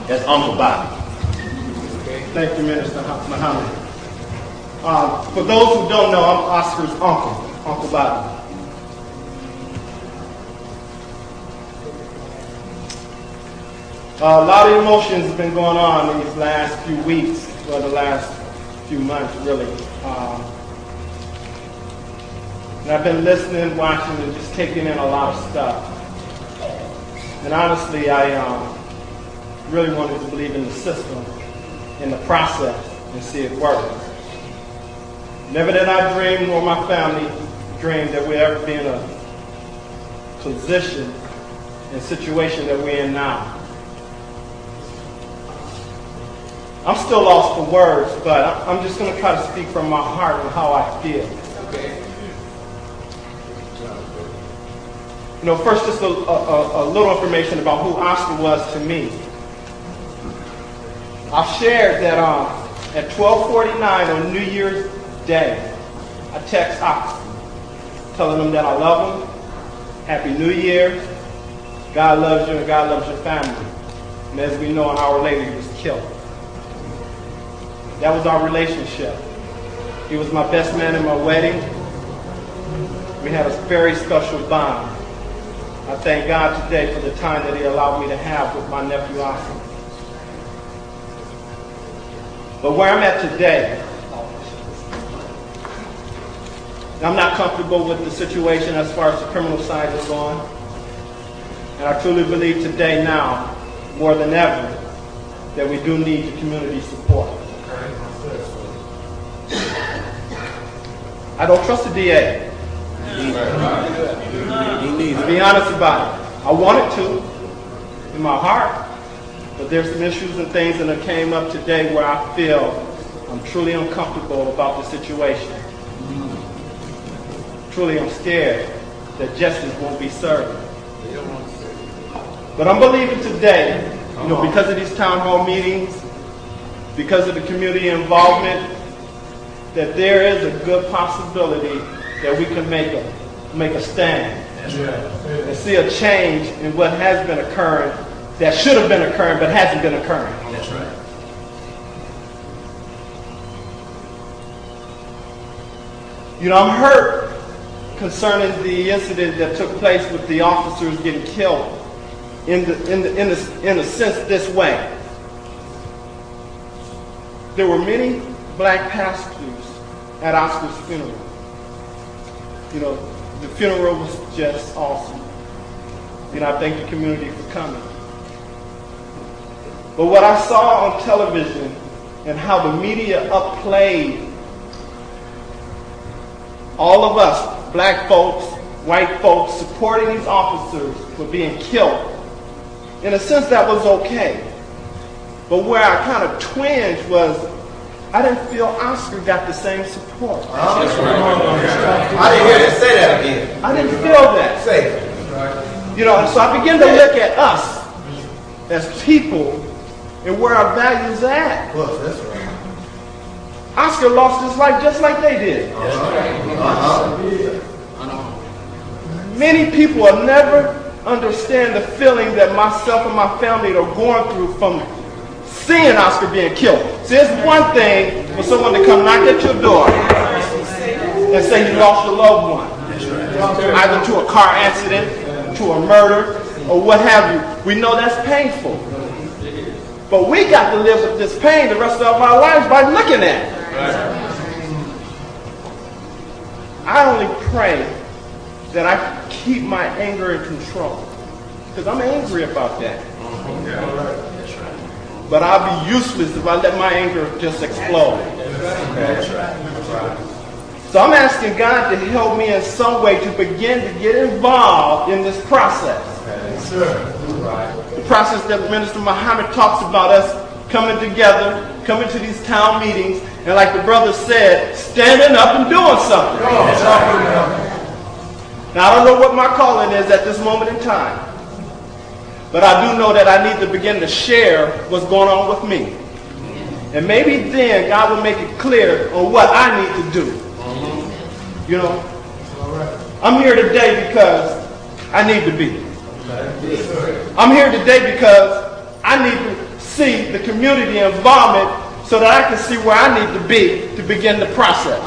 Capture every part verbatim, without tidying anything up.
as Uncle Bobby. Thank you, Minister Muhammad. Um, for those who don't know, I'm Oscar's uncle, Uncle Bobby. Uh, a lot of emotions have been going on these last few weeks, or the last few months, really. Um, and I've been listening, watching, and just taking in a lot of stuff. And honestly, I um, really wanted to believe in the system, in the process, and see it work. Never did I dream, nor my family dreamed, that we'd ever be in a position and situation that we're in now. I'm still lost for words, but I'm just going to try to speak from my heart and how I feel. Okay. You know, first, just a, a, a little information about who Oscar was to me. I've shared that um, at twelve forty-nine on New Year's Day, I text Oscar, telling him that I love him, Happy New Year, God loves you and God loves your family. And as we know, an hour later, he was killed. That was our relationship. He was my best man in my wedding. We had a very special bond. I thank God today for the time that he allowed me to have with my nephew Oscar. But where I'm at today, I'm not comfortable with the situation as far as the criminal side is going. And I truly believe today now, more than ever, that we do need the community support. I don't trust the D A. He needs to be honest about it. I wanted to in my heart, but there's some issues and things that came up today where I feel I'm truly uncomfortable about the situation. Truly I'm scared that justice won't be served. But I'm believing today, you know, because of these town hall meetings, because of the community involvement, that there is a good possibility that we can make a make a stand. That's right. And see a change in what has been occurring, that should have been occurring but hasn't been occurring. That's right. You know, I'm hurt concerning the incident that took place with the officers getting killed in the in the in the in a sense this way. There were many black pastors at Oscar's funeral. You know, the funeral was just awesome. You know, I thank the community for coming. But what I saw on television and how the media upplayed all of us, black folks, white folks, supporting these officers for being killed, in a sense that was okay. But where I kind of twinged was, I didn't feel Oscar got the same support. Oh, that's right. I didn't hear you say that again. I didn't feel that. Say it. You know, and so I began to look at us as people and where our values are at. Well, that's right. Oscar lost his life just like they did. Uh-huh. Many people will never understand the feeling that myself and my family are going through from seeing Oscar being killed. See, it's one thing for someone to come knock at your door and say you lost your loved one, either to a car accident, to a murder, or what have you. We know that's painful. But we got to live with this pain the rest of our lives by looking at it. I only pray that I keep my anger in control, because I'm angry about that. But I'll be useless if I let my anger just explode. So I'm asking God to help me in some way to begin to get involved in this process. The process that Minister Muhammad talks about, us coming together, coming to these town meetings, and like the brother said, standing up and doing something. Now, I don't know what my calling is at this moment in time, but I do know that I need to begin to share what's going on with me. And maybe then God will make it clear on what I need to do. You know, I'm here today because I need to be. I'm here today because I need to see the community involvement so that I can see where I need to be to begin the process.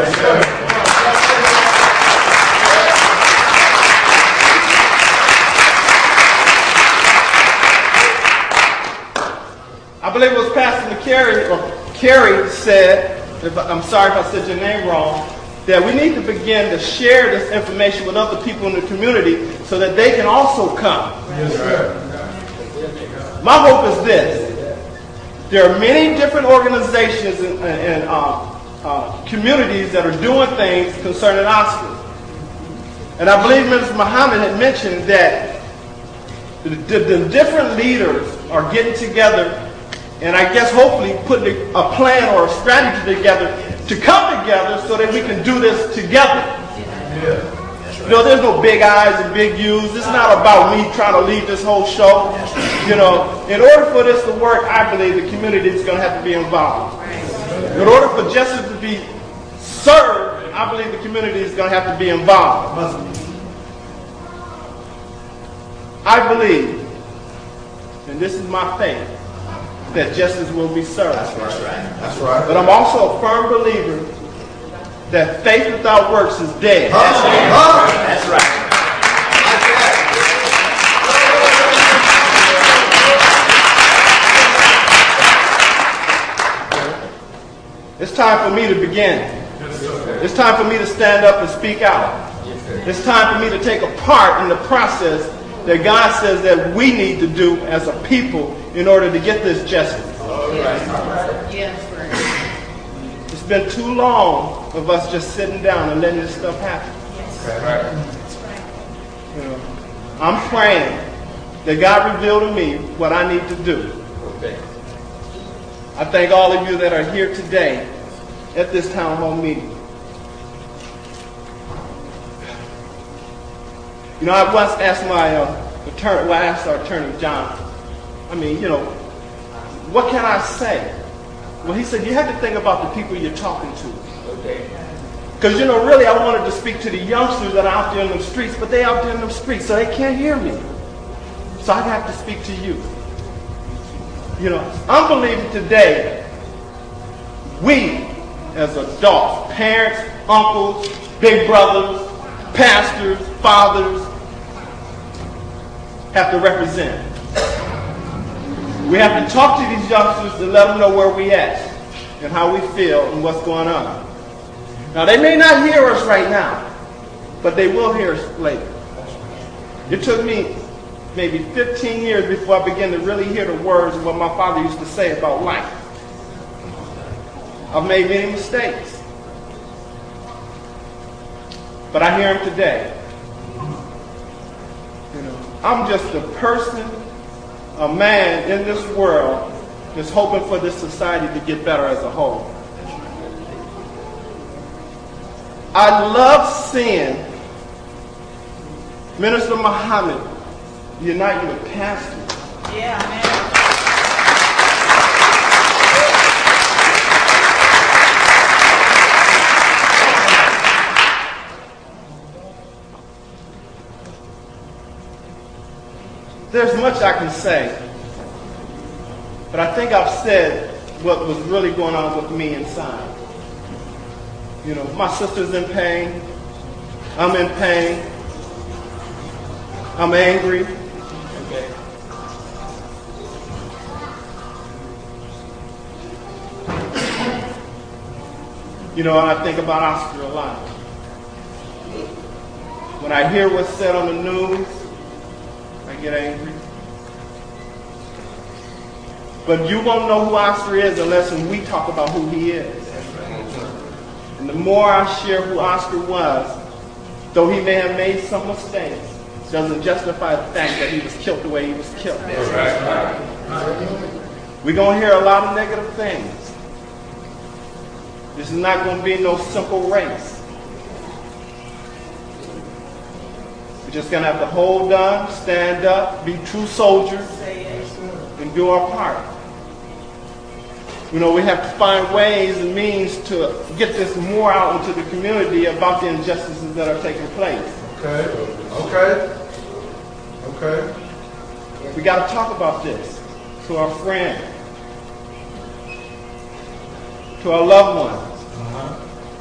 I believe it was Pastor McCary, or Carey said, if I, I'm sorry if I said your name wrong, that we need to begin to share this information with other people in the community so that they can also come. Yes, my hope is this. There are many different organizations and, and uh, uh, communities that are doing things concerning Oscar. And I believe Mister Muhammad had mentioned that the, the, the different leaders are getting together and I guess hopefully putting a plan or a strategy together to come together so that we can do this together. Yeah. You know, there's no big I's and big U's. It's not about me trying to lead this whole show. You know, in order for this to work, I believe the community is going to have to be involved. In order for justice to be served, I believe the community is going to have to be involved. I believe, and this is my faith, that justice will be served. That's right. That's right. But I'm also a firm believer that faith without works is dead. Oh, oh. That's right. It's time for me to begin. It's time for me to stand up and speak out. It's time for me to take a part in the process that God says that we need to do as a people in order to get this justice. Yes. It's been too long of us just sitting down and letting this stuff happen. Yes. You know, I'm praying that God reveal to me what I need to do. Okay. I thank all of you that are here today at this town hall meeting. You know, I once asked my uh, attorney, well, I asked our attorney, John, I mean, you know, what can I say? Well, he said, you have to think about the people you're talking to. Okay. Because, you know, really, I wanted to speak to the youngsters that are out there in the streets, but they're out there in the streets, so they can't hear me. So I have to speak to you. You know, I'm believing today, we as adults, parents, uncles, big brothers, pastors, fathers, have to represent. We have to talk to these youngsters to let them know where we at and how we feel and what's going on. Now, they may not hear us right now, but they will hear us later. It took me maybe fifteen years before I began to really hear the words of what my father used to say about life. I've made many mistakes, but I hear him today. You know, I'm just a person, a man in this world that's hoping for this society to get better as a whole. I love seeing Minister Muhammad unite with pastors. Yeah, man. There's much I can say, but I think I've said what was really going on with me inside. You know, my sister's in pain. I'm in pain. I'm angry. Okay. You know, and I think about Oscar a lot. When I hear what's said on the news, I get angry. But you won't know who Oscar is unless we talk about who he is. And the more I share who Oscar was, though he may have made some mistakes, doesn't justify the fact that he was killed the way he was killed. We're going to hear a lot of negative things. This is not going to be no simple race. We're just going to have to hold on, stand up, be true soldiers, and do our part. You know, we have to find ways and means to get this more out into the community about the injustices that are taking place. Okay, okay, okay. We got to talk about this. to our friends, to our loved ones. Uh-huh.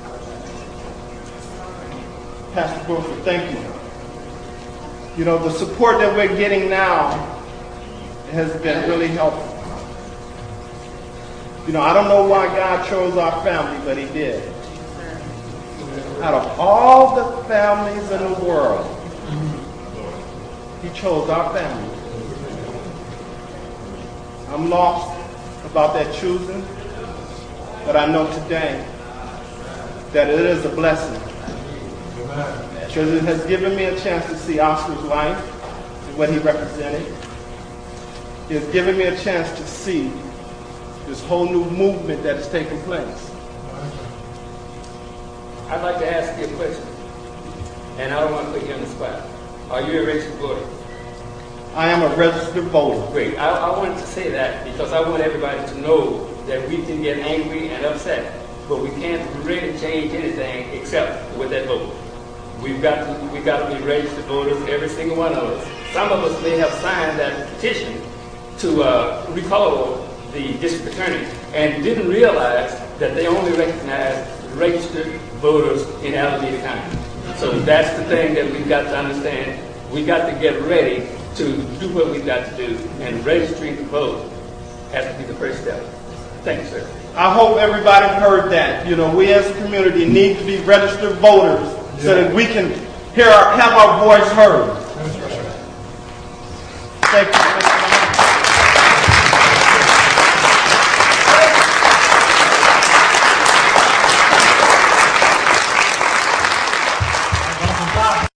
Pastor Brooks, thank you. You know, the support that we're getting now has been really helpful. You know, I don't know why God chose our family, but he did. Out of all the families in the world, he chose our family. I'm lost about that choosing, but I know today that it is a blessing. Because it has given me a chance to see Oscar's life and what he represented. It has given me a chance to see this whole new movement that is taking place. I'd like to ask you a question, and I don't want to put you on the spot. Are you a registered voter? I am a registered voter. Great. I, I wanted to say that because I want everybody to know that we can get angry and upset, but we can't really change anything except with that vote. We've got to, we've got to be registered voters, every single one of us. Some of us may have signed that petition to uh, recall the district attorney and didn't realize that they only recognize registered voters in Alameda County. So that's the thing that we've got to understand. We've got to get ready to do what we've got to do, and registering to vote has to be the first step. Thank you, sir. I hope everybody heard that. You know, we as a community need to be registered voters so that we can hear our, have our voice heard. Thank you.